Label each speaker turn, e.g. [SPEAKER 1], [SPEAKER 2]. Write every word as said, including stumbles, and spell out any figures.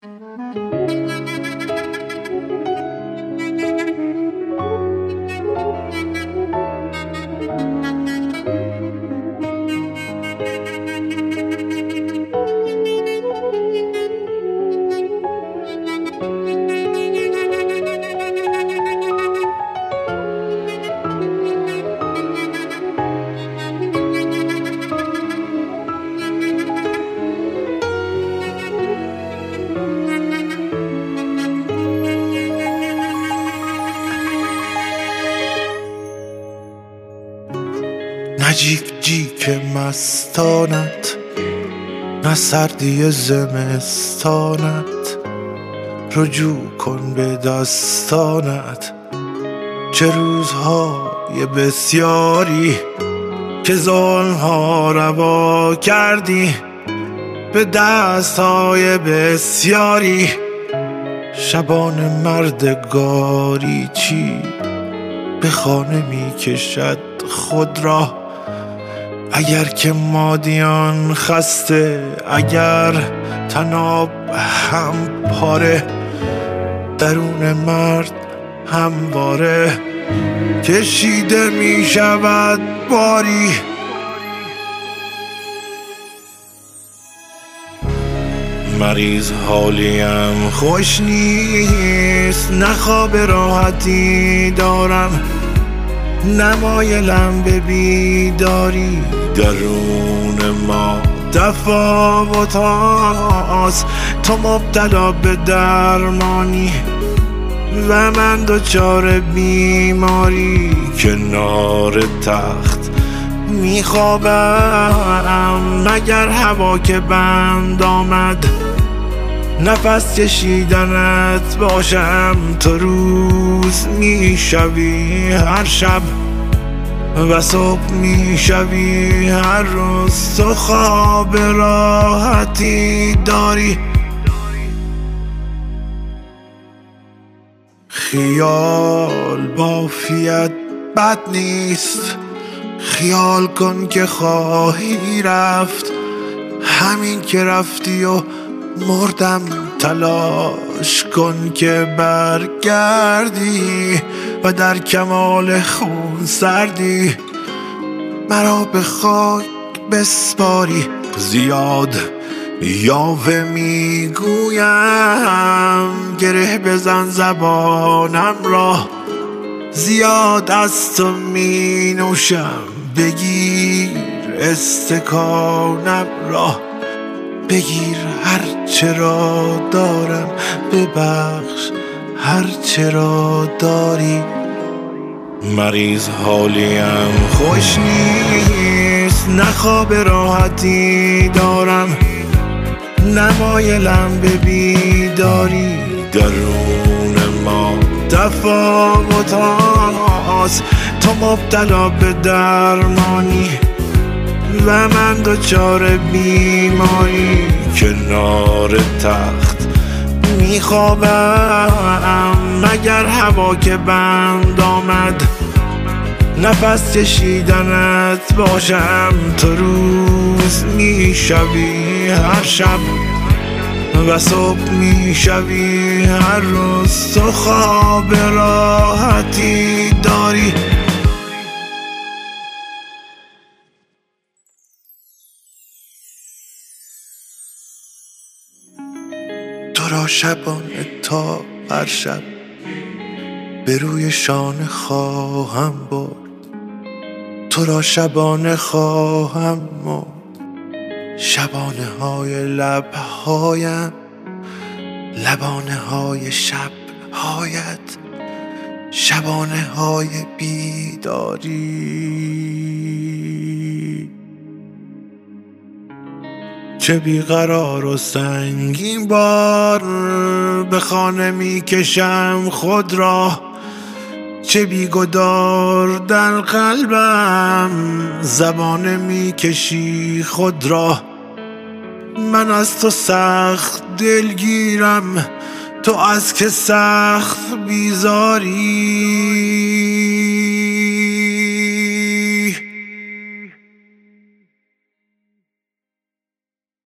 [SPEAKER 1] نه جیک جیک مستانت، نه سردی زمستانت، رجوع کن به دستانت. چه روزهای بسیاری که ظلم‌ها روا کردی، به دستهای بسیاری شبان مردگاری چی به خانه می کشد خود را. اگر که مادیان خسته، اگر تناب هم پاره، درون مرد همواره کشیده می شود باری. مریض حالیم خوش نیست، نه خواب راحتی دارم، نمایلم به بیداری. درون ما تفاوت هاست، تو مبتلا به درمانی و من دچار بیماری. کنار تخت میخوابم، مگر هوا که بند آمد نفس کشیدنت باشم. تو روز میشوی هر شب و صبح میشوی هر روز. تو خواب راحتی داری، خیال بافیت بد نیست. خیال کن که خواهی رفت، همین که رفتی و مردم. تلاش کن که برگردی و در کمال خون سردی مرا به خاک بسپاری. زیاد یاوه میگویم، گره بزن زبانم را. زیاد از تو می نوشم، بگیر استکانم را. بگیر هر چرا دارم، ببخش هر چرا داری. مریض حالیم خوش نیست، نه خواب راحتی دارم، نمایلم به بیداری. درون ما تفاوت هاست، تو مبتلا به درمانی و من دچار بیماری. کنار تخت میخوابم، مگر هوا که بند آمد نفس کشیدنت باشم. تو روز میشوی هر شب و صبح میشوی هر روز. تو خواب راحتی داری. تو را شبانه تا هر شب به روی شانه خواهم برد. تو را شبانه خواهم مرد. شبانه های لبهایم، لبانه های شب هایت، شبانه های بیداری. چه بیقرار و سنگین بار به خانه می کشم خود را. چه بیگدار در قلبم زبانه می کشی خود را. من از تو سخت دلگیرم، تو از که سخت بیزاری.